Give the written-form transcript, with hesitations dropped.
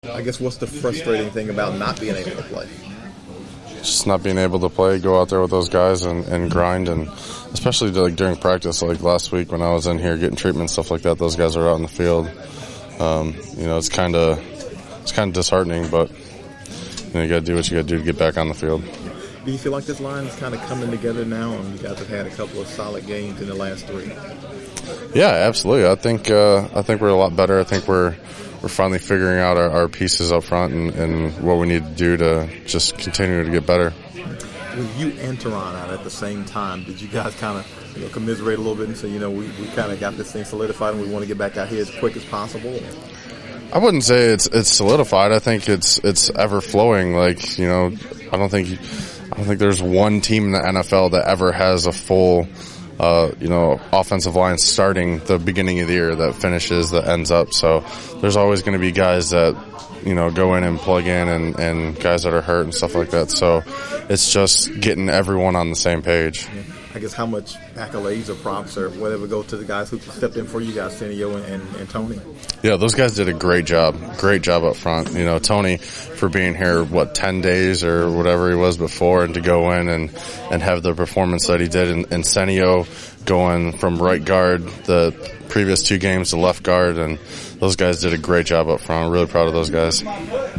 I guess what's the frustrating thing about not being able to play? Just not being able to play, go out there with those guys and grind, and especially like during practice, like last week when I was in here getting treatment, stuff like that, those guys are out in the field. It's kind of disheartening, but you got to do what you got to do to get back on the field. Do you feel like this line is kind of coming together now, and you guys have had a couple of solid games in the last three? Yeah, absolutely. I think we're a lot better. I think we're finally figuring out our pieces up front and what we need to do to just continue to get better. With you and Teron out at the same time, did you guys kind of commiserate a little bit and say, we kind of got this thing solidified and we want to get back out here as quick as possible? I wouldn't say it's solidified. I think it's ever flowing. I don't think there's one team in the NFL that ever has a full offensive line starting the beginning of the year that finishes, that ends up. So there's always going to be guys that, go in and plug in and guys that are hurt and stuff like that. So it's just getting everyone on the same page. Yeah. I guess how much accolades or props or whatever go to the guys who stepped in for you guys, Senio and Tony? Yeah, those guys did a great job up front. Tony for being here, 10 days or whatever he was before, and to go in and have the performance that he did, and Senio going from right guard the previous two games to left guard, and those guys did a great job up front. I'm really proud of those guys.